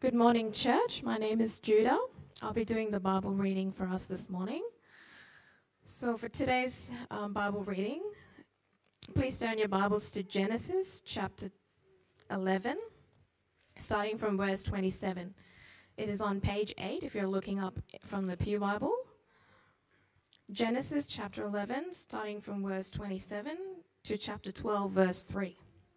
Good morning, church. My name is Judah. I'll be doing the Bible reading for us this morning. So for today's Bible reading, please turn your Bibles to Genesis chapter 11, starting from verse 27. It is on page 8 if you're looking up from the Pew Bible. Genesis chapter 11, starting from verse 27 to chapter 12, verse 3.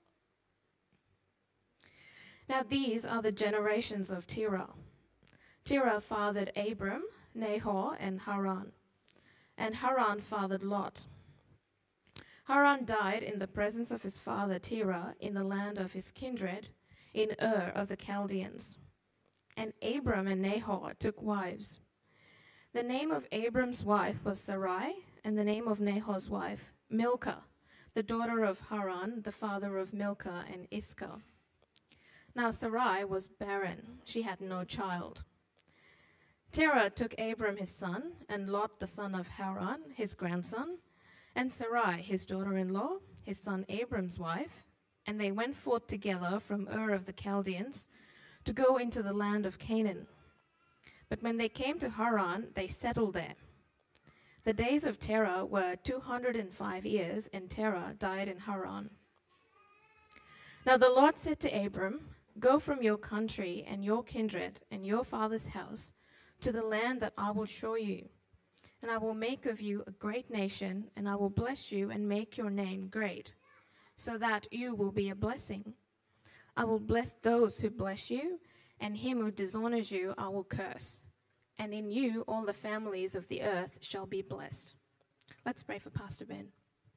Now these are the generations of Terah. Terah fathered Abram, Nahor, and Haran. And Haran fathered Lot. Haran died in the presence of his father Terah in the land of his kindred, in Ur of the Chaldeans. And Abram and Nahor took wives. The name of Abram's wife was Sarai, and the name of Nahor's wife, Milcah, the daughter of Haran, the father of Milcah and Iscah. Now Sarai was barren, she had no child. Terah took Abram his son, and Lot the son of Haran, his grandson, and Sarai his daughter-in-law, his son Abram's wife, and they went forth together from Ur of the Chaldeans to go into the land of Canaan. But when they came to Haran, they settled there. The days of Terah were 205 years, and Terah died in Haran. Now the Lord said to Abram, "Go from your country and your kindred and your father's house to the land that I will show you. And I will make of you a great nation, and I will bless you and make your name great, so that you will be a blessing. I will bless those who bless you, and him who dishonors you I will curse. And in you all the families of the earth shall be blessed." Let's pray for Pastor Ben.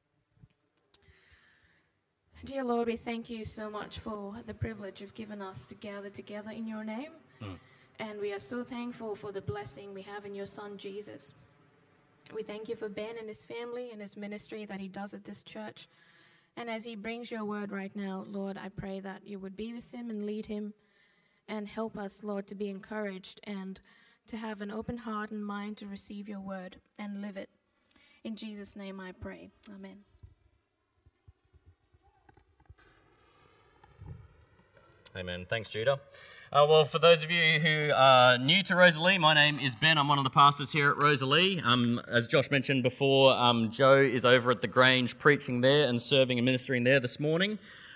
Dear Lord, we thank you so much for the privilege you've given us to gather together in your name. And we are so thankful for the blessing we have in your son, Jesus. We thank you for Ben and his family and his ministry that he does at this church. And as he brings your word right now, Lord, I pray that you would be with him and lead him and help us, Lord, to be encouraged and to have an open heart and mind to receive your word and live it. In Jesus' name I pray. Amen. Amen. Thanks, Judah. Well, for those of you who are new to Rosalie, my name is Ben. I'm one of the pastors here at Rosalie. As Josh mentioned before, Joe is over at the Grange preaching there and serving and ministering there this morning.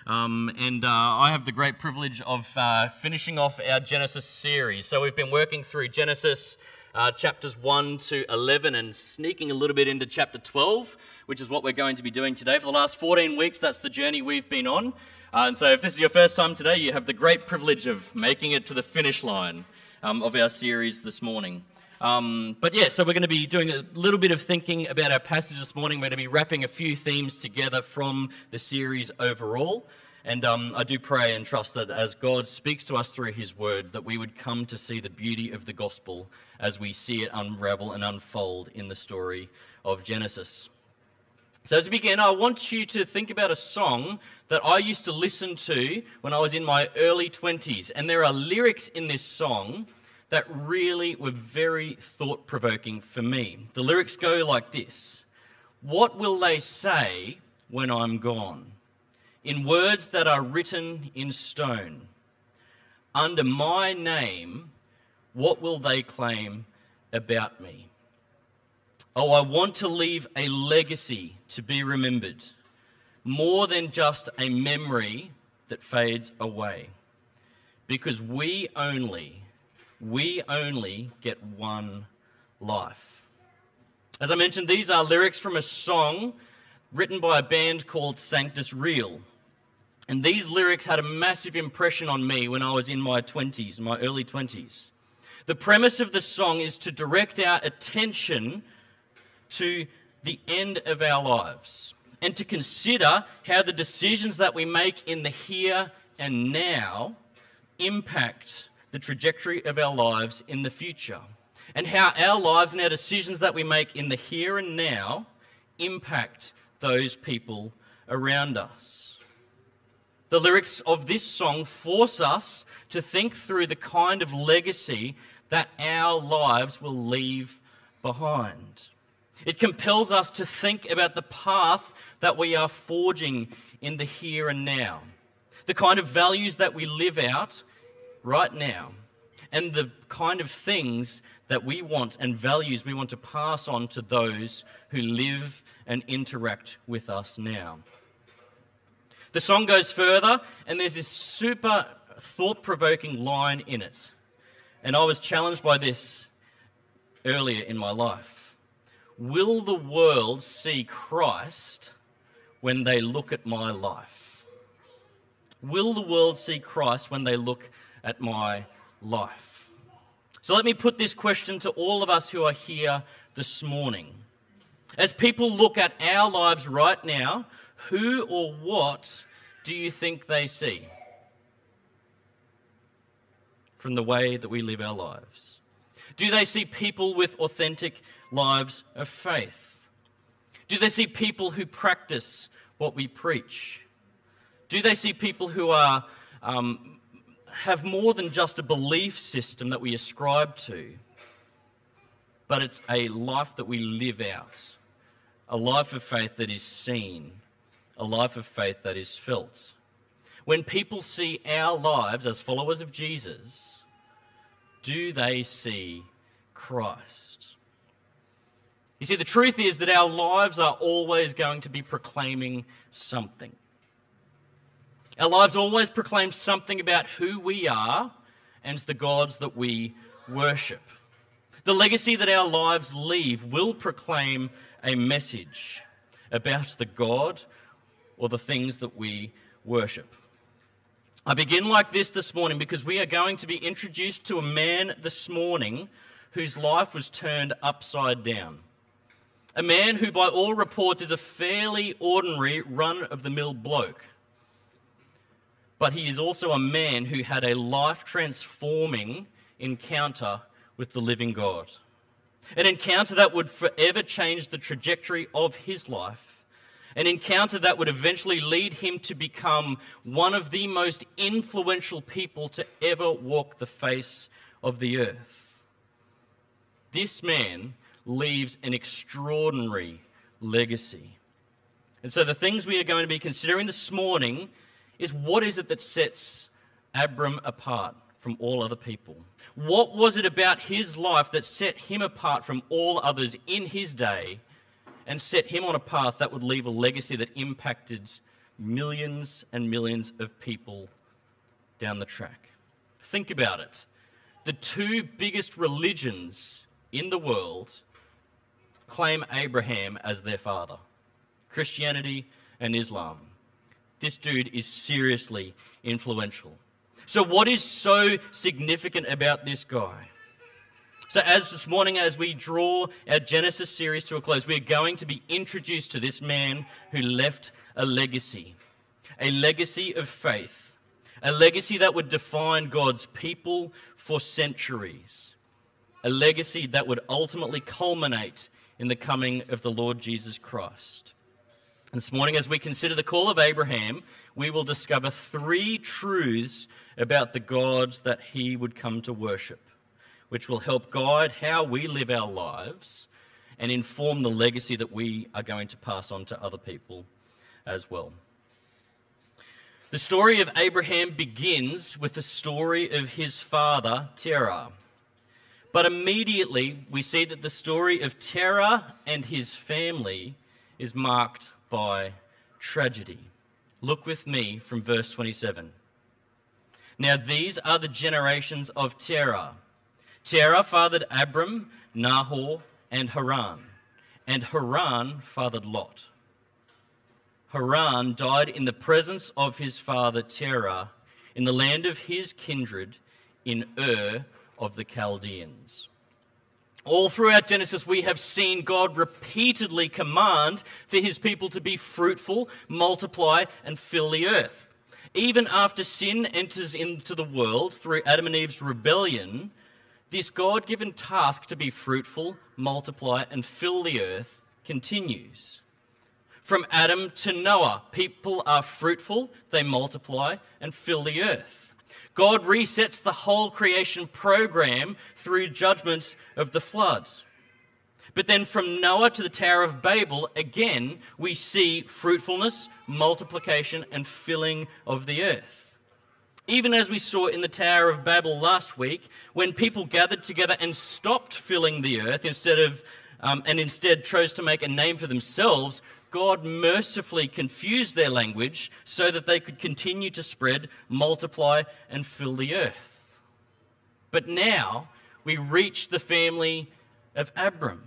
I have the great privilege of finishing off our Genesis series. So we've been working through Genesis chapters 1 to 11 and sneaking a little bit into chapter 12, which is what we're going to be doing today. For the last 14 weeks, that's the journey we've been on. And so if this is your first time today, you have the great privilege of making it to the finish line of our series this morning. So we're going to be doing a little bit of thinking about our passage this morning. We're going to be wrapping a few themes together from the series overall. And I do pray and trust that as God speaks to us through his word, that we would come to see the beauty of the gospel as we see it unravel and unfold in the story of Genesis. So as we begin, I want you to think about a song that I used to listen to when I was in my early 20s. And there are lyrics in this song that really were very thought-provoking for me. The lyrics go like this: "What will they say when I'm gone? In words that are written in stone. Under my name, what will they claim about me? Oh, I want to leave a legacy to be remembered, more than just a memory that fades away. Because we only get one life." As I mentioned, these are lyrics from a song written by a band called Sanctus Real. And these lyrics had a massive impression on me when I was in my early 20s. The premise of the song is to direct our attention to the end of our lives and to consider how the decisions that we make in the here and now impact the trajectory of our lives in the future, and how our lives and our decisions that we make in the here and now impact those people around us. The lyrics of this song force us to think through the kind of legacy that our lives will leave behind. It compels us to think about the path that we are forging in the here and now, the kind of values that we live out right now, and the kind of things that we want and values we want to pass on to those who live and interact with us now. The song goes further, and there's this super thought-provoking line in it. And I was challenged by this earlier in my life. Will the world see Christ when they look at my life? Will the world see Christ when they look at my life? So let me put this question to all of us who are here this morning. As people look at our lives right now, who or what do you think they see from the way that we live our lives? Do they see people with authentic lives of faith? Do they see people who practice what we preach? Do they see people who are have more than just a belief system that we ascribe to, but it's a life that we live out, a life of faith that is seen, a life of faith that is felt? When people see our lives as followers of Jesus, do they see Christ? You see, the truth is that our lives are always going to be proclaiming something. Our lives always proclaim something about who we are and the gods that we worship. The legacy that our lives leave will proclaim a message about the God or the things that we worship. I begin like this morning because we are going to be introduced to a man this morning whose life was turned upside down. A man who, by all reports, is a fairly ordinary, run-of-the-mill bloke. But he is also a man who had a life-transforming encounter with the living God. An encounter that would forever change the trajectory of his life. An encounter that would eventually lead him to become one of the most influential people to ever walk the face of the earth. This man leaves an extraordinary legacy. And so the things we are going to be considering this morning is what is it that sets Abram apart from all other people? What was it about his life that set him apart from all others in his day and set him on a path that would leave a legacy that impacted millions and millions of people down the track? Think about it. The two biggest religions in the world claim Abraham as their father: Christianity and Islam. This dude is seriously influential. So what is so significant about this guy? So as this morning, as we draw our Genesis series to a close, we're going to be introduced to this man who left a legacy of faith, a legacy that would define God's people for centuries, a legacy that would ultimately culminate in the coming of the Lord Jesus Christ. This morning, as we consider the call of Abraham, we will discover three truths about the gods that he would come to worship, which will help guide how we live our lives and inform the legacy that we are going to pass on to other people as well. The story of Abraham begins with the story of his father, Terah. But immediately we see that the story of Terah and his family is marked by tragedy. Look with me from verse 27. Now these are the generations of Terah. Terah fathered Abram, Nahor, and Haran. And Haran fathered Lot. Haran died in the presence of his father Terah in the land of his kindred in Ur of the Chaldeans. All throughout Genesis, we have seen God repeatedly command for his people to be fruitful, multiply, and fill the earth. Even after sin enters into the world through Adam and Eve's rebellion, this God-given task to be fruitful, multiply, and fill the earth continues. From Adam to Noah, people are fruitful, they multiply, and fill the earth. God resets the whole creation program through judgment of the flood. But then from Noah to the Tower of Babel, again, we see fruitfulness, multiplication, and filling of the earth. Even as we saw in the Tower of Babel last week, when people gathered together and stopped filling the earth instead chose to make a name for themselves, God mercifully confused their language so that they could continue to spread, multiply, and fill the earth. But now we reach the family of Abram.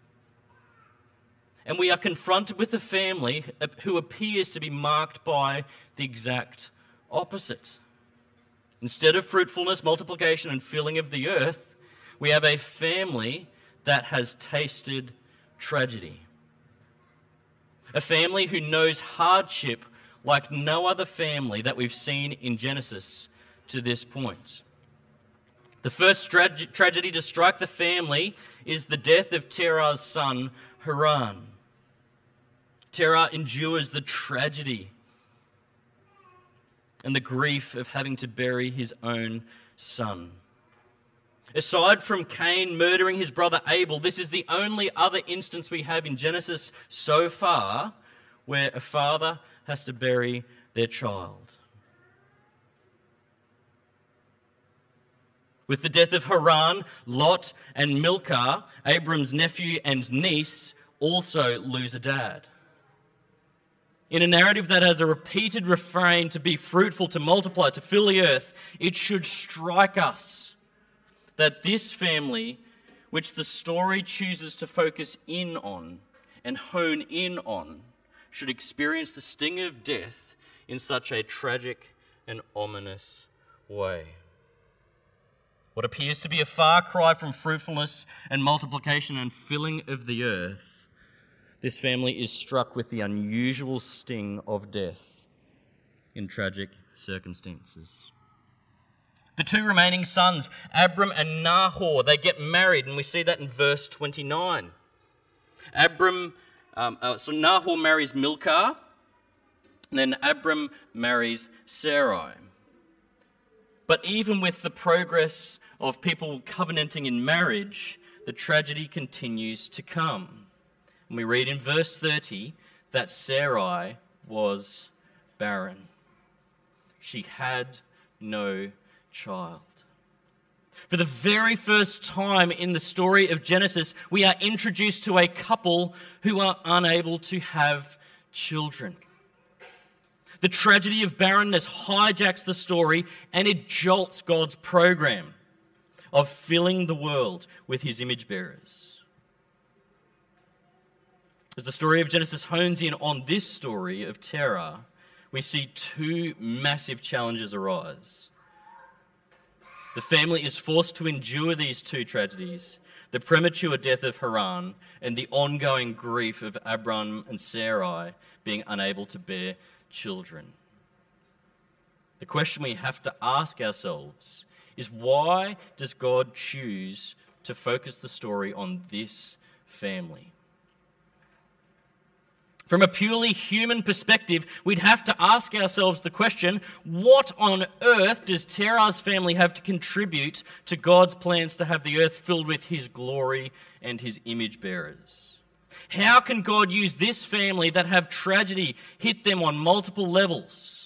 And we are confronted with a family who appears to be marked by the exact opposite. Instead of fruitfulness, multiplication, and filling of the earth, we have a family that has tasted tragedy. A family who knows hardship like no other family that we've seen in Genesis to this point. The first tragedy to strike the family is the death of Terah's son, Haran. Terah endures the tragedy and the grief of having to bury his own son. Aside from Cain murdering his brother Abel, this is the only other instance we have in Genesis so far where a father has to bury their child. With the death of Haran, Lot and Milcah, Abram's nephew and niece, also lose a dad. In a narrative that has a repeated refrain to be fruitful, to multiply, to fill the earth, it should strike us that this family, which the story chooses to focus in on and hone in on, should experience the sting of death in such a tragic and ominous way. What appears to be a far cry from fruitfulness and multiplication and filling of the earth, this family is struck with the unusual sting of death in tragic circumstances. The two remaining sons, Abram and Nahor, they get married, and we see that in verse 29. Nahor marries Milcah, and then Abram marries Sarai. But even with the progress of people covenanting in marriage, the tragedy continues to come. And we read in verse 30 that Sarai was barren. She had no child. For the very first time in the story of Genesis, we are introduced to a couple who are unable to have children. The tragedy of barrenness hijacks the story and it jolts God's program of filling the world with his image bearers. As the story of Genesis hones in on this story of Terah, we see two massive challenges arise. The family is forced to endure these two tragedies, the premature death of Haran and the ongoing grief of Abram and Sarai being unable to bear children. The question we have to ask ourselves is, why does God choose to focus the story on this family? From a purely human perspective, we'd have to ask ourselves the question, what on earth does Terah's family have to contribute to God's plans to have the earth filled with his glory and his image bearers? How can God use this family that have tragedy hit them on multiple levels?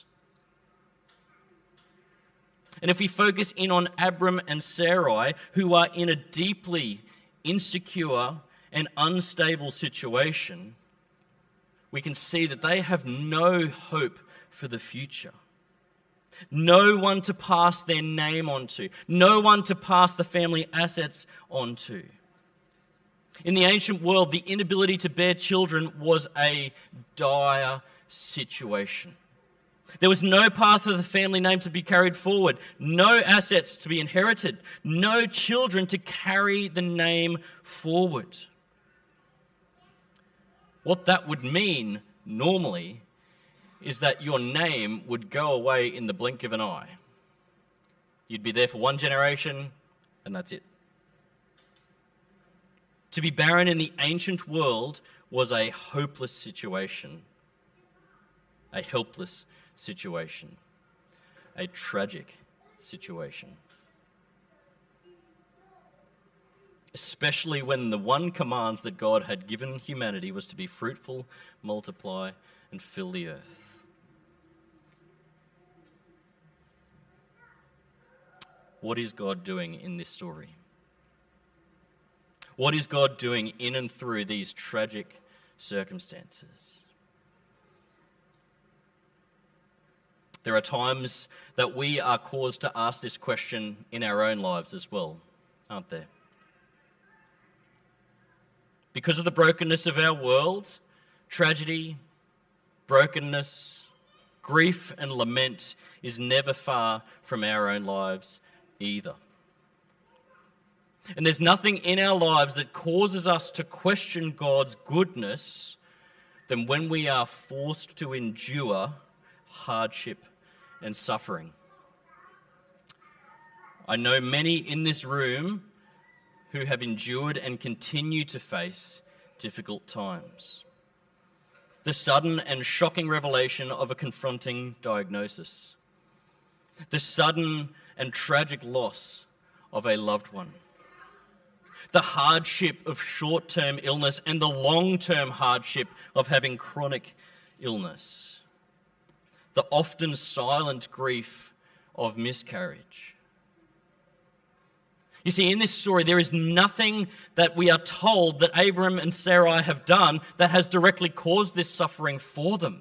And if we focus in on Abram and Sarai, who are in a deeply insecure and unstable situation, we can see that they have no hope for the future. No one to pass their name onto. No one to pass the family assets onto. In the ancient world, the inability to bear children was a dire situation. There was no path for the family name to be carried forward, no assets to be inherited, no children to carry the name forward. What that would mean normally is that your name would go away in the blink of an eye. You'd be there for one generation and that's it. To be barren in the ancient world was a hopeless situation, a helpless situation, a tragic situation. Especially when the one command that God had given humanity was to be fruitful, multiply, and fill the earth. what is God doing in this story? What is God doing in and through these tragic circumstances? There are times that we are caused to ask this question in our own lives as well, aren't there? Because of the brokenness of our world, tragedy, brokenness, grief and lament is never far from our own lives either. And there's nothing in our lives that causes us to question God's goodness than when we are forced to endure hardship and suffering. I know many in this room who have endured and continue to face difficult times. The sudden and shocking revelation of a confronting diagnosis. The sudden and tragic loss of a loved one. The hardship of short-term illness and the long-term hardship of having chronic illness. The often silent grief of miscarriage. You see, in this story, there is nothing that we are told that Abram and Sarai have done that has directly caused this suffering for them.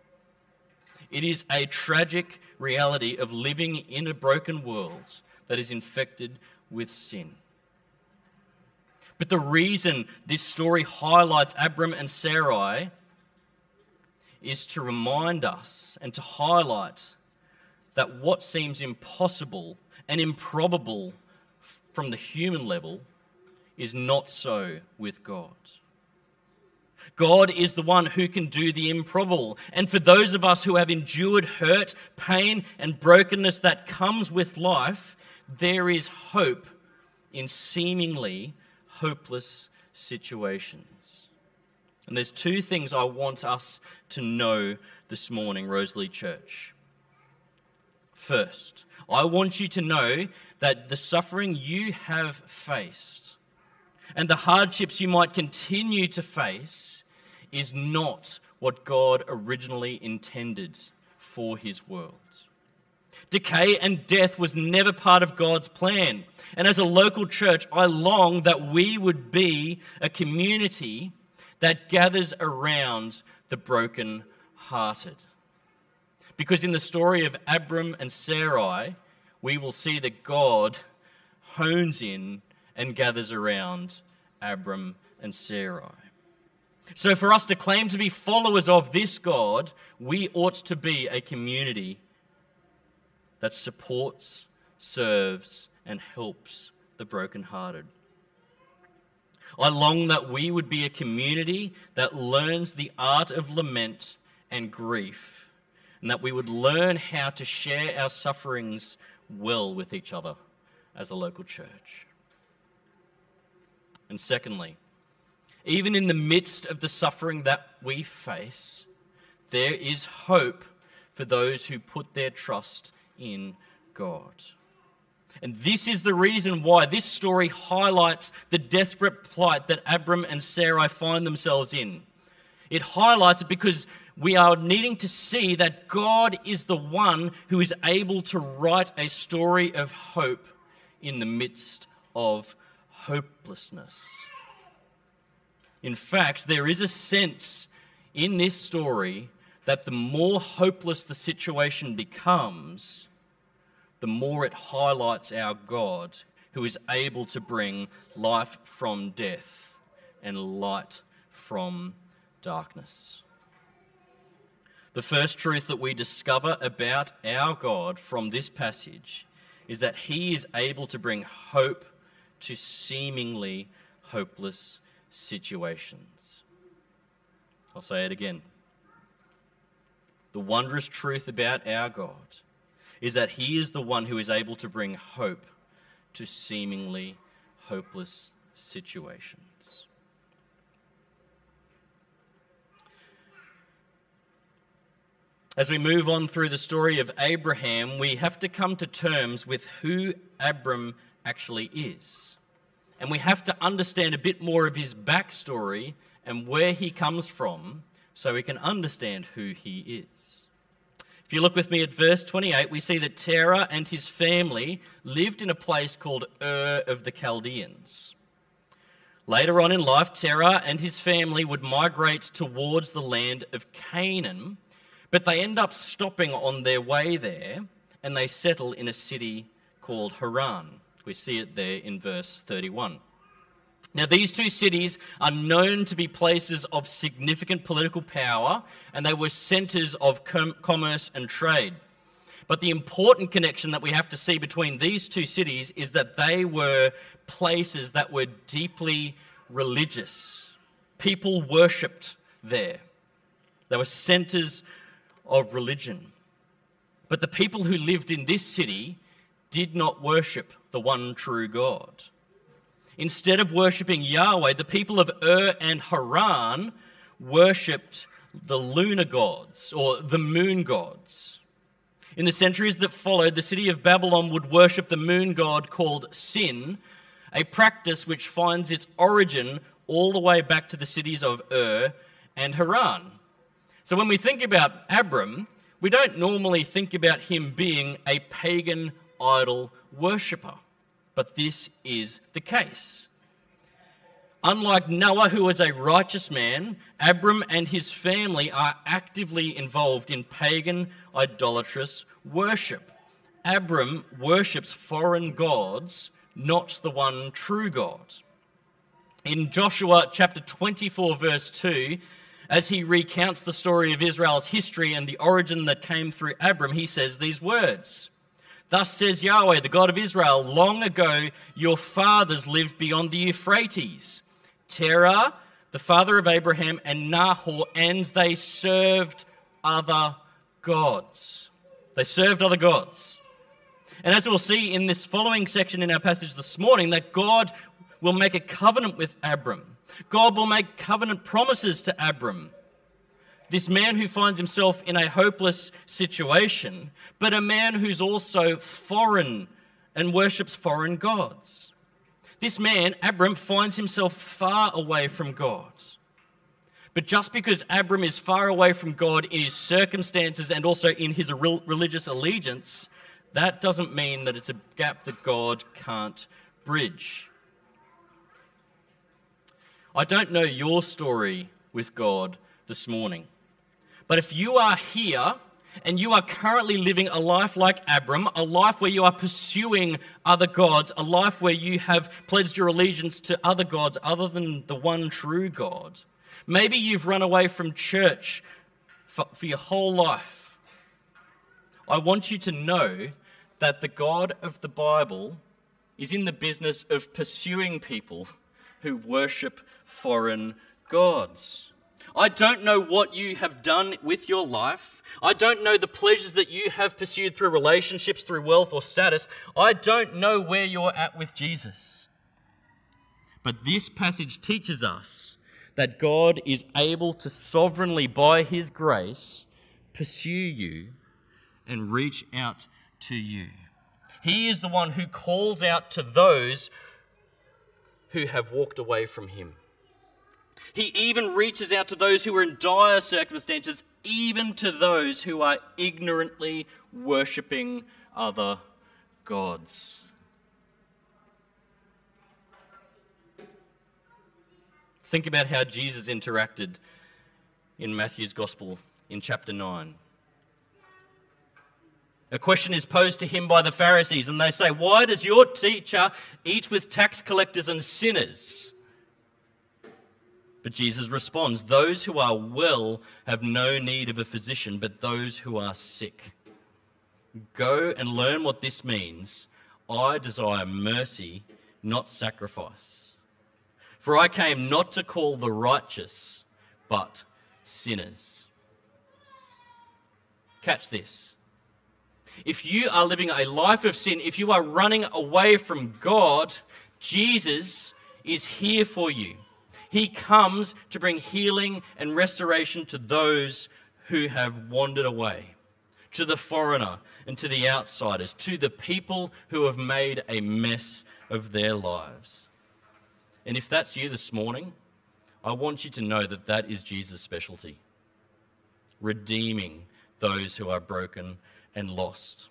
It is a tragic reality of living in a broken world that is infected with sin. But the reason this story highlights Abram and Sarai is to remind us and to highlight that what seems impossible and improbable from the human level is not so with God. God is the one who can do the improbable. And for those of us who have endured hurt, pain, and brokenness that comes with life, there is hope in seemingly hopeless situations. And there's two things I want us to know this morning, Rosalie Church. First, I want you to know that the suffering you have faced and the hardships you might continue to face is not what God originally intended for his world. Decay and death was never part of God's plan. And as a local church, I long that we would be a community that gathers around the broken-hearted. Because in the story of Abram and Sarai, we will see that God hones in and gathers around Abram and Sarai. So for us to claim to be followers of this God, we ought to be a community that supports, serves, and helps the brokenhearted. I long that we would be a community that learns the art of lament and grief, and that we would learn how to share our sufferings well with each other as a local church. And secondly, even in the midst of the suffering that we face, there is hope for those who put their trust in God. And this is the reason why this story highlights the desperate plight that Abram and Sarai find themselves in. It highlights it because we are needing to see that God is the one who is able to write a story of hope in the midst of hopelessness. In fact, there is a sense in this story that the more hopeless the situation becomes, the more it highlights our God, who is able to bring life from death and light from darkness. The first truth that we discover about our God from this passage is that he is able to bring hope to seemingly hopeless situations. I'll say it again. The wondrous truth about our God is that he is the one who is able to bring hope to seemingly hopeless situations. As we move on through the story of Abraham, we have to come to terms with who Abram actually is. And we have to understand a bit more of his backstory and where he comes from so we can understand who he is. If you look with me at verse 28, we see that Terah and his family lived in a place called Ur of the Chaldeans. Later on in life, Terah and his family would migrate towards the land of Canaan, but they end up stopping on their way there, and they settle in a city called Haran. We see it there in verse 31. Now, these two cities are known to be places of significant political power, and they were centres of commerce and trade. But the important connection that we have to see between these two cities is that they were places that were deeply religious. People worshipped there. They were centres of religion. But the people who lived in this city did not worship the one true God. Instead of worshipping Yahweh, the people of Ur and Haran worshipped the lunar gods or the moon gods. In the centuries that followed, the city of Babylon would worship the moon god called Sin, a practice which finds its origin all the way back to the cities of Ur and Haran. So when we think about Abram, we don't normally think about him being a pagan idol worshipper. But this is the case. Unlike Noah, who was a righteous man, Abram and his family are actively involved in pagan, idolatrous worship. Abram worships foreign gods, not the one true God. In Joshua chapter 24, verse 2, as he recounts the story of Israel's history and the origin that came through Abram, he says these words: "Thus says Yahweh, the God of Israel, long ago your fathers lived beyond the Euphrates, Terah, the father of Abraham, and Nahor, and they served other gods." They served other gods. And as we'll see in this following section in our passage this morning, that God will make a covenant with Abram. God will make covenant promises to Abram. This man who finds himself in a hopeless situation, but a man who's also foreign and worships foreign gods. This man, Abram, finds himself far away from God. But just because Abram is far away from God in his circumstances and also in his religious allegiance, that doesn't mean that it's a gap that God can't bridge. I don't know your story with God this morning. But if you are here and you are currently living a life like Abram, a life where you are pursuing other gods, a life where you have pledged your allegiance to other gods other than the one true God, maybe you've run away from church for your whole life. I want you to know that the God of the Bible is in the business of pursuing people who worship foreign gods. I don't know what you have done with your life. I don't know the pleasures that you have pursued through relationships, through wealth or status. I don't know where you're at with Jesus. But this passage teaches us that God is able to sovereignly, by his grace, pursue you and reach out to you. He is the one who calls out to those who have walked away from him. He even reaches out to those who are in dire circumstances, even to those who are ignorantly worshipping other gods. Think about how Jesus interacted in Matthew's Gospel in chapter 9. A question is posed to him by the Pharisees, and they say, "Why does your teacher eat with tax collectors and sinners?" But Jesus responds, "Those who are well have no need of a physician, but those who are sick. Go and learn what this means. I desire mercy, not sacrifice. For I came not to call the righteous, but sinners." Catch this. If you are living a life of sin, if you are running away from God, Jesus is here for you. He comes to bring healing and restoration to those who have wandered away, to the foreigner and to the outsiders, to the people who have made a mess of their lives. And if that's you this morning, I want you to know that that is Jesus' specialty, redeeming those who are broken and lost.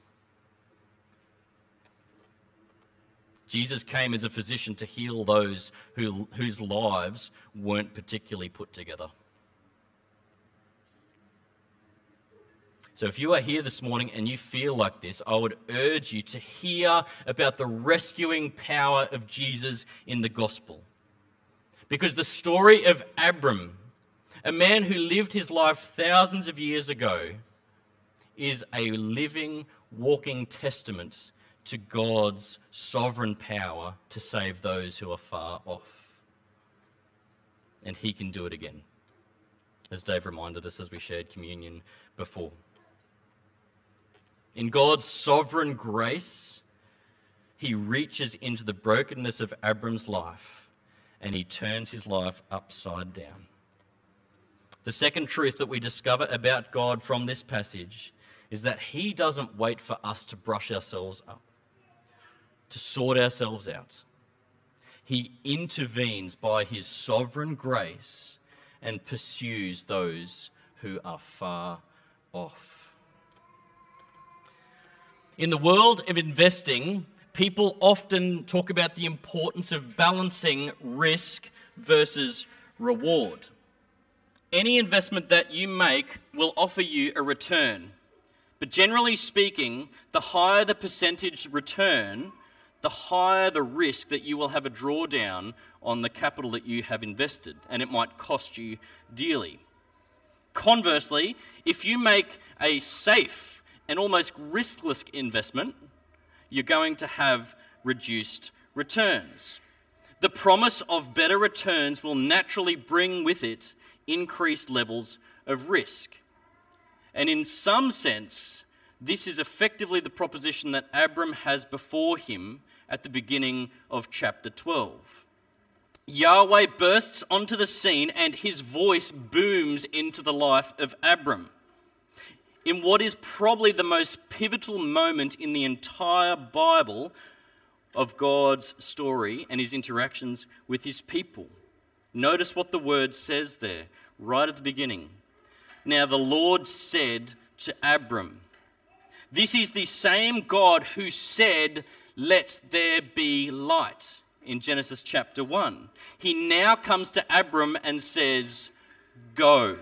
Jesus came as a physician to heal those whose lives weren't particularly put together. So if you are here this morning and you feel like this, I would urge you to hear about the rescuing power of Jesus in the gospel. Because the story of Abram, a man who lived his life thousands of years ago, is a living, walking testament to God's sovereign power to save those who are far off. And he can do it again, as Dave reminded us as we shared communion before. In God's sovereign grace, he reaches into the brokenness of Abram's life and he turns his life upside down. The second truth that we discover about God from this passage is that he doesn't wait for us to brush ourselves up, to sort ourselves out. He intervenes by his sovereign grace and pursues those who are far off. In the world of investing, people often talk about the importance of balancing risk versus reward. Any investment that you make will offer you a return. But generally speaking, the higher the percentage return, the higher the risk that you will have a drawdown on the capital that you have invested, and it might cost you dearly. Conversely, if you make a safe and almost riskless investment, you're going to have reduced returns. The promise of better returns will naturally bring with it increased levels of risk. And in some sense, this is effectively the proposition that Abram has before him at the beginning of chapter 12. Yahweh bursts onto the scene and his voice booms into the life of Abram. In what is probably the most pivotal moment in the entire Bible of God's story and his interactions with his people. Notice what the word says there, right at the beginning. Now the Lord said to Abram. This is the same God who said, "Let there be light," in Genesis chapter 1. He now comes to Abram and says, "Go."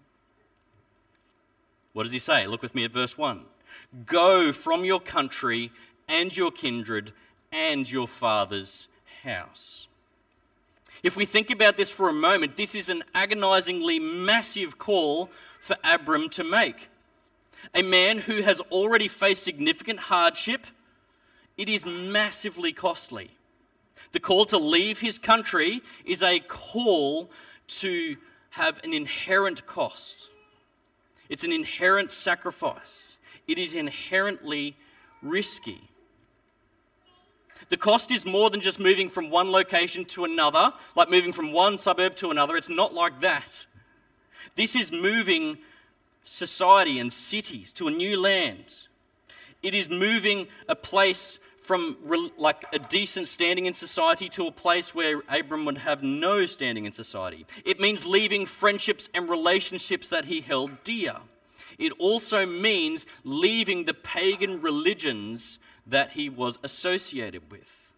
What does he say? Look with me at verse 1. "Go from your country and your kindred and your father's house." If we think about this for a moment, this is an agonizingly massive call for Abram to make. A man who has already faced significant hardship, it is massively costly. The call to leave his country is a call to have an inherent cost. It's an inherent sacrifice. It is inherently risky. The cost is more than just moving from one location to another, like moving from one suburb to another. It's not like that. This is moving society and cities to a new land. It is moving a place from like a decent standing in society to a place where Abram would have no standing in society. It means leaving friendships and relationships that he held dear. It also means leaving the pagan religions that he was associated with.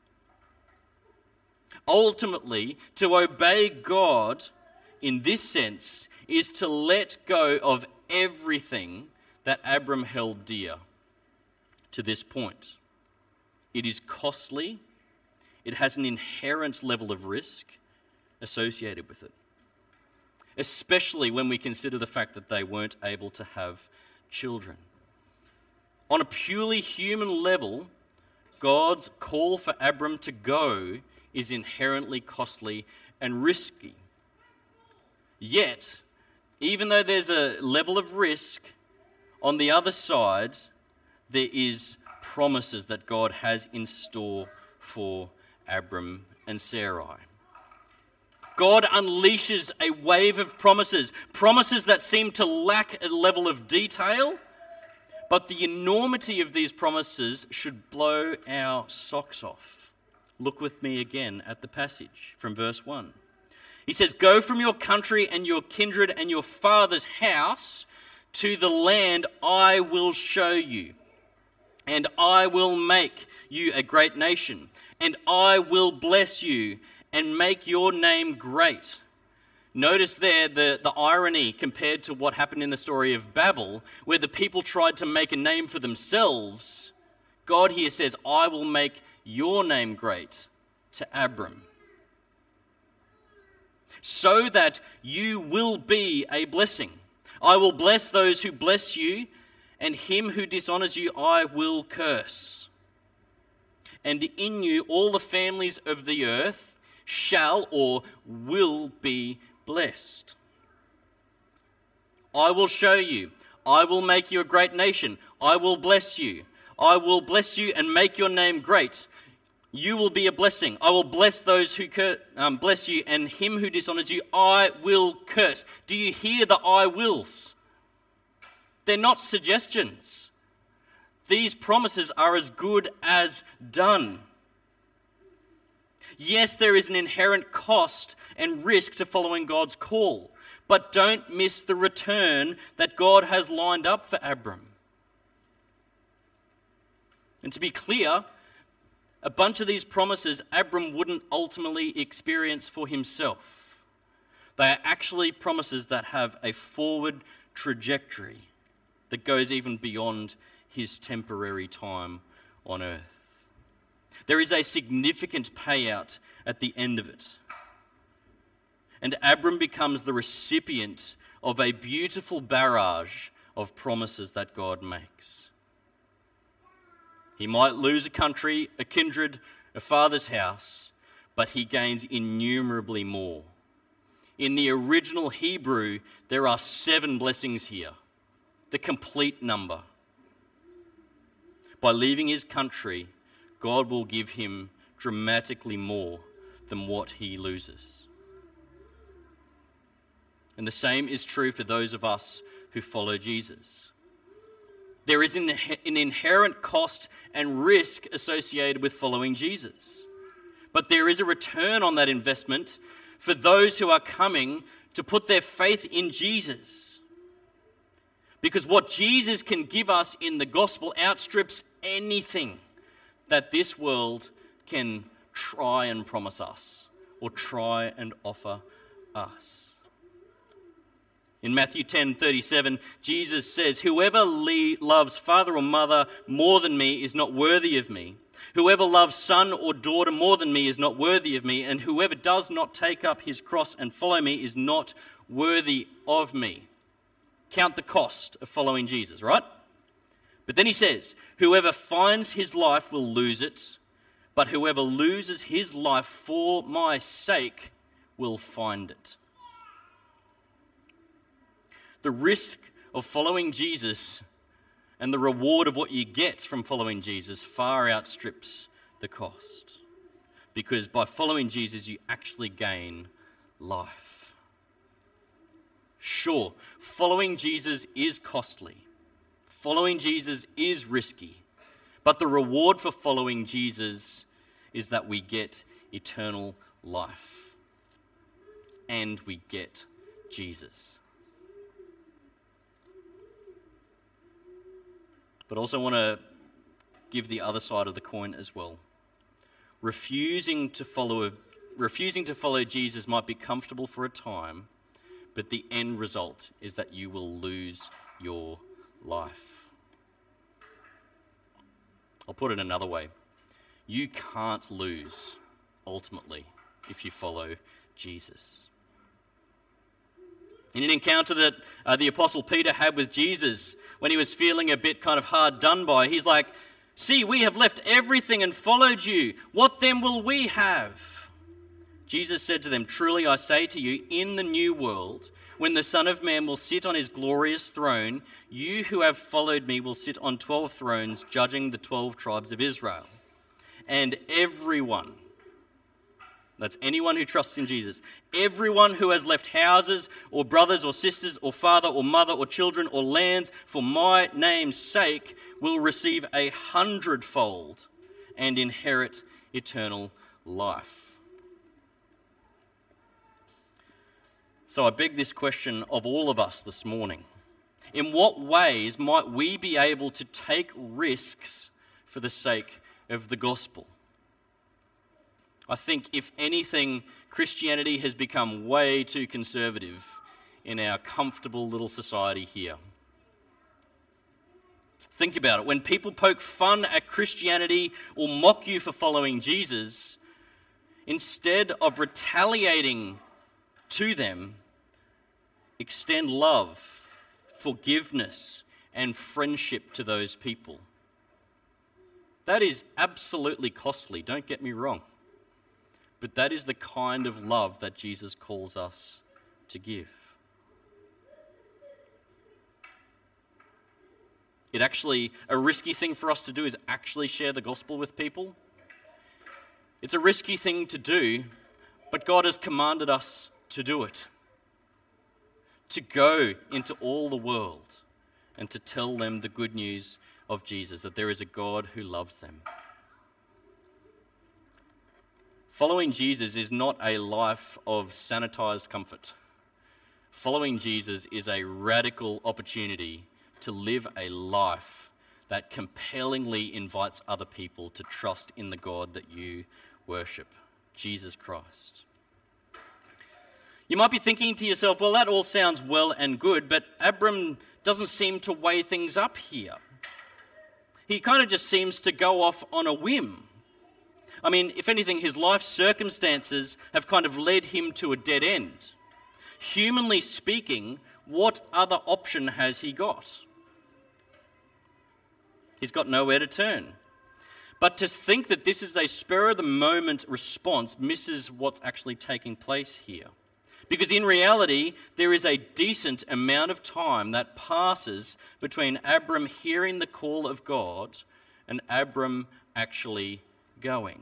Ultimately, to obey God in this sense is to let go of everything that Abram held dear to this point. It is costly. It has an inherent level of risk associated with it, especially when we consider the fact that they weren't able to have children. On a purely human level, God's call for Abram to go is inherently costly and risky. Yet, even though there's a level of risk, on the other side, there is promises that God has in store for Abram and Sarai. God unleashes a wave of promises that seem to lack a level of detail, but the enormity of these promises should blow our socks off. Look with me again at the passage from verse 1. He says, "Go from your country and your kindred and your father's house to the land I will show you, and I will make you a great nation, and I will bless you and make your name great. Notice there the irony compared to what happened in the story of Babel, where the people tried to make a name for themselves. God here says, I will make your name great to Abram, so that you will be a blessing. I will bless those who bless you, and him who dishonors you I will curse. And in you all the families of the earth shall or will be blessed. I will show you. I will make you a great nation. I will bless you. I will bless you and make your name great. You will be a blessing. I will bless those who bless you, and him who dishonors you I will curse. Do you hear the I wills? They're not suggestions. These promises are as good as done. Yes, there is an inherent cost and risk to following God's call, but don't miss the return that God has lined up for Abram. And to be clear, a bunch of these promises Abram wouldn't ultimately experience for himself. They are actually promises that have a forward trajectory that goes even beyond his temporary time on earth. There is a significant payout at the end of it. And Abram becomes the recipient of a beautiful barrage of promises that God makes. He might lose a country, a kindred, a father's house, but he gains innumerably more. In the original Hebrew, there are 7 blessings here, the complete number. By leaving his country, God will give him dramatically more than what he loses. And the same is true for those of us who follow Jesus. There is an inherent cost and risk associated with following Jesus. But there is a return on that investment for those who are coming to put their faith in Jesus. Because what Jesus can give us in the gospel outstrips anything that this world can try and promise us or try and offer us. In Matthew 10:37, Jesus says, "Whoever loves father or mother more than me is not worthy of me. Whoever loves son or daughter more than me is not worthy of me. And whoever does not take up his cross and follow me is not worthy of me." Count the cost of following Jesus, right? But then he says, "Whoever finds his life will lose it, but whoever loses his life for my sake will find it." The risk of following Jesus and the reward of what you get from following Jesus far outstrips the cost. Because by following Jesus, you actually gain life. Sure, following Jesus is costly. Following Jesus is risky. But the reward for following Jesus is that we get eternal life. And we get Jesus. But I also want to give the other side of the coin as well. Refusing to follow Jesus might be comfortable for a time, but the end result is that you will lose your life. I'll put it another way. You can't lose, ultimately, if you follow Jesus. In an encounter that the Apostle Peter had with Jesus when he was feeling a bit kind of hard done by, he's like, "See, we have left everything and followed you. What then will we have?" Jesus said to them, "Truly I say to you, in the new world, when the Son of Man will sit on his glorious throne, you who have followed me will sit on 12 thrones, judging the 12 tribes of Israel. And everyone," that's anyone who trusts in Jesus, "everyone who has left houses or brothers or sisters or father or mother or children or lands for my name's sake will receive 100-fold and inherit eternal life." So I beg this question of all of us this morning. In what ways might we be able to take risks for the sake of the gospel? I think, if anything, Christianity has become way too conservative in our comfortable little society here. Think about it. When people poke fun at Christianity or mock you for following Jesus, instead of retaliating to them, extend love, forgiveness, and friendship to those people. That is absolutely costly, don't get me wrong. But that is the kind of love that Jesus calls us to give. A risky thing for us to do is actually share the gospel with people. It's a risky thing to do, but God has commanded us to do it. To go into all the world and to tell them the good news of Jesus, that there is a God who loves them. Following Jesus is not a life of sanitized comfort. Following Jesus is a radical opportunity to live a life that compellingly invites other people to trust in the God that you worship, Jesus Christ. You might be thinking to yourself, well, that all sounds well and good, but Abram doesn't seem to weigh things up here. He kind of just seems to go off on a whim. I mean, if anything, his life circumstances have kind of led him to a dead end. Humanly speaking, what other option has he got? He's got nowhere to turn. But to think that this is a spur-of-the-moment response misses what's actually taking place here. Because in reality, there is a decent amount of time that passes between Abram hearing the call of God and Abram actually going.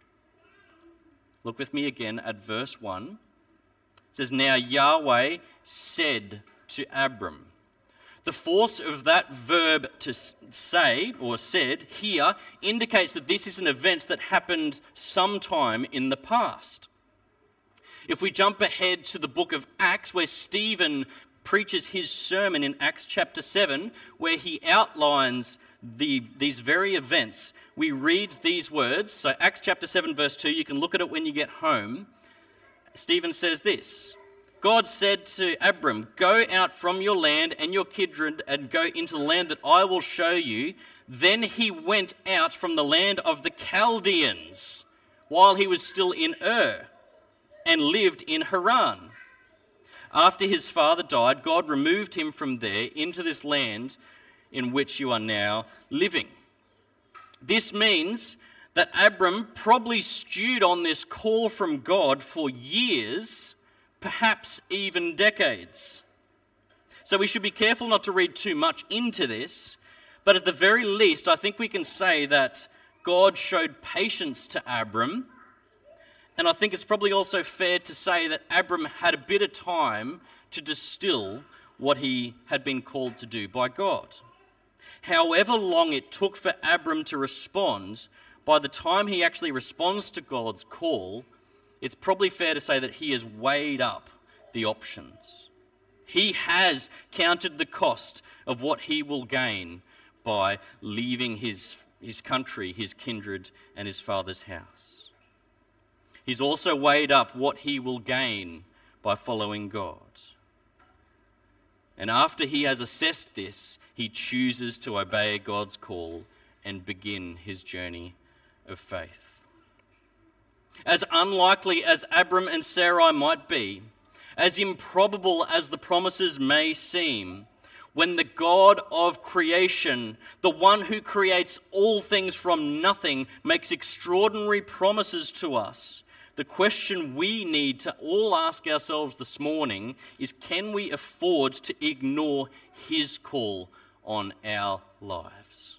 Look with me again at verse 1. It says, "Now Yahweh said to Abram." The force of that verb to say, or said, here indicates that this is an event that happened sometime in the past. If we jump ahead to the book of Acts, where Stephen preaches his sermon in Acts chapter 7, where he outlines these very events, we read these words. So Acts chapter 7 verse 2, you can look at it when you get home. Stephen says this: God said to Abram, "Go out from your land and your kindred and go into the land that I will show you." Then he went out from the land of the Chaldeans while he was still in Ur and lived in Haran. After his father died, God removed him from there into this land in which you are now living. This means that Abram probably stewed on this call from God for years, perhaps even decades. So we should be careful not to read too much into this, but at the very least, I think we can say that God showed patience to Abram, and I think it's probably also fair to say that Abram had a bit of time to distill what he had been called to do by God. However long it took for Abram to respond, by the time he actually responds to God's call, it's probably fair to say that he has weighed up the options. He has counted the cost of what he will gain by leaving his country, his kindred, and his father's house. He's also weighed up what he will gain by following God. And after he has assessed this, he chooses to obey God's call and begin his journey of faith. As unlikely as Abram and Sarai might be, as improbable as the promises may seem, when the God of creation, the one who creates all things from nothing, makes extraordinary promises to us, the question we need to all ask ourselves this morning is, can we afford to ignore his call on our lives?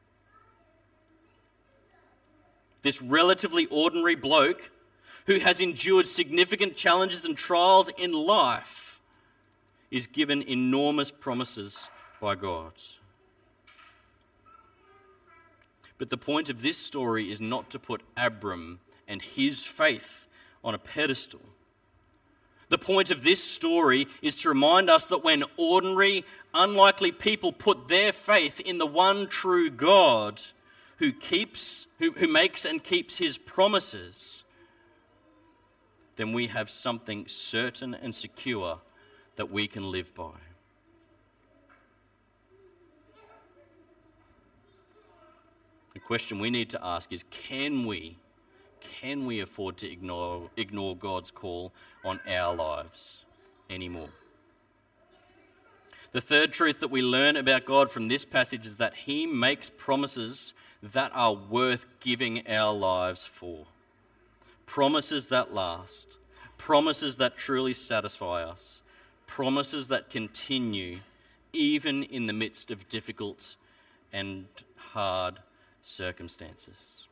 This relatively ordinary bloke who has endured significant challenges and trials in life is given enormous promises by God. But the point of this story is not to put Abram and his faith on a pedestal. The point of this story is to remind us that when ordinary, unlikely people put their faith in the one true God who makes and keeps his promises, then we have something certain and secure that we can live by. The question we need to ask is, can we afford to ignore God's call on our lives anymore? The third truth that we learn about God from this passage is that he makes promises that are worth giving our lives for. Promises that last, promises that truly satisfy us, promises that continue even in the midst of difficult and hard circumstances.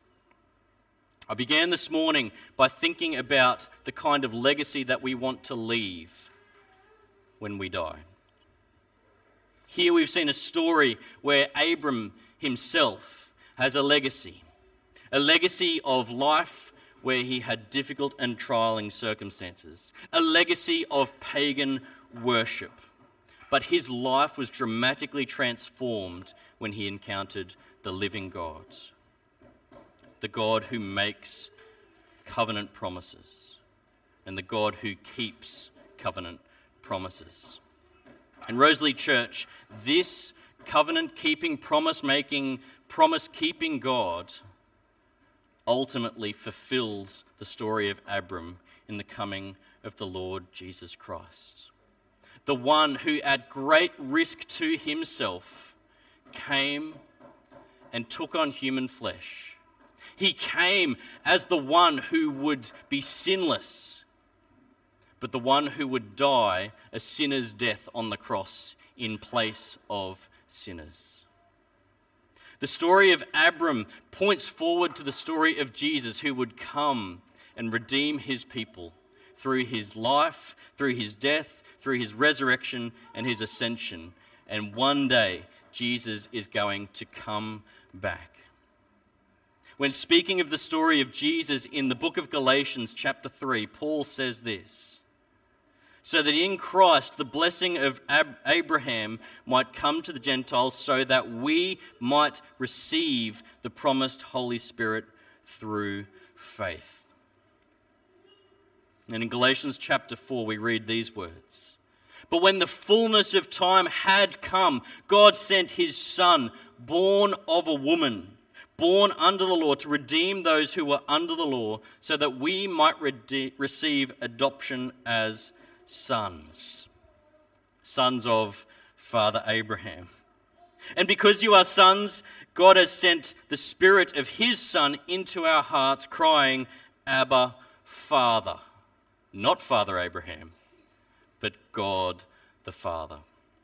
I began this morning by thinking about the kind of legacy that we want to leave when we die. Here we've seen a story where Abram himself has a legacy of life where he had difficult and trialing circumstances, a legacy of pagan worship. But his life was dramatically transformed when he encountered the living God, the God who makes covenant promises and the God who keeps covenant promises. And Rosalie Church, this covenant-keeping, promise-making, promise-keeping God ultimately fulfills the story of Abram in the coming of the Lord Jesus Christ. The one who at great risk to himself came and took on human flesh. He came as the one who would be sinless, but the one who would die a sinner's death on the cross in place of sinners. The story of Abram points forward to the story of Jesus, who would come and redeem his people through his life, through his death, through his resurrection and his ascension. And one day, Jesus is going to come back. When speaking of the story of Jesus in the book of Galatians chapter 3, Paul says this: so that in Christ the blessing of Abraham might come to the Gentiles, so that we might receive the promised Holy Spirit through faith. And in Galatians chapter 4 we read these words: but when the fullness of time had come, God sent his Son, born of a woman, born under the law, to redeem those who were under the law, so that we might receive adoption as sons of Father Abraham. And because you are sons, God has sent the Spirit of his Son into our hearts, crying, Abba, Father. Not Father Abraham, but God the Father.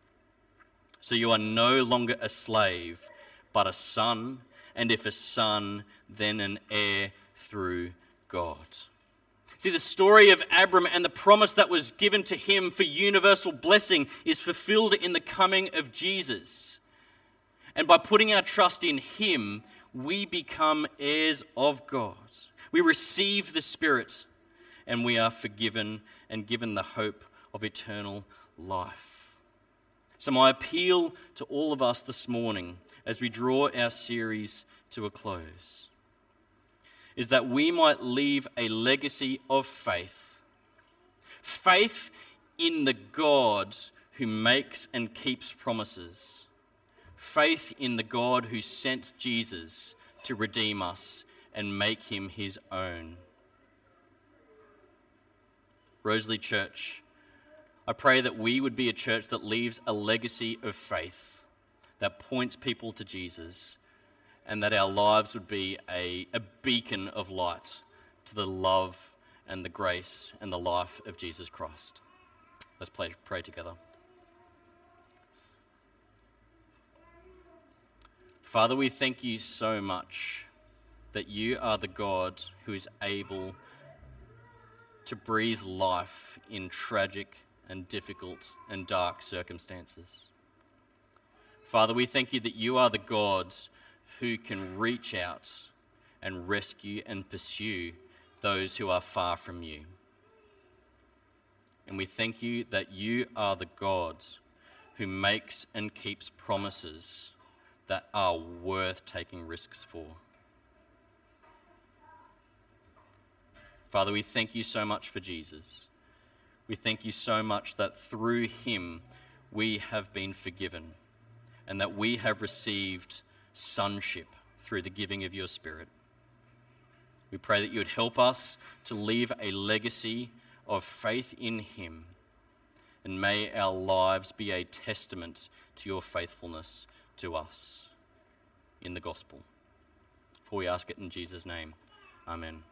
So you are no longer a slave, but a son, and if a son, then an heir through God. See, the story of Abram and the promise that was given to him for universal blessing is fulfilled in the coming of Jesus. And by putting our trust in him, we become heirs of God. We receive the Spirit, and we are forgiven and given the hope of eternal life. So my appeal to all of us this morning, as we draw our series to a close, is that we might leave a legacy of faith. Faith in the God who makes and keeps promises. Faith in the God who sent Jesus to redeem us and make him his own. Rosalie Church, I pray that we would be a church that leaves a legacy of faith, that points people to Jesus, and that our lives would be a beacon of light to the love and the grace and the life of Jesus Christ. Let's pray together. Father, we thank you so much that you are the God who is able to breathe life in tragic and difficult and dark circumstances. Father, we thank you that you are the God who can reach out and rescue and pursue those who are far from you. And we thank you that you are the God who makes and keeps promises that are worth taking risks for. Father, we thank you so much for Jesus. We thank you so much that through him we have been forgiven and that we have received sonship through the giving of your Spirit. We pray that you would help us to leave a legacy of faith in him, and may our lives be a testament to your faithfulness to us in the gospel. For we ask it in Jesus' name. Amen.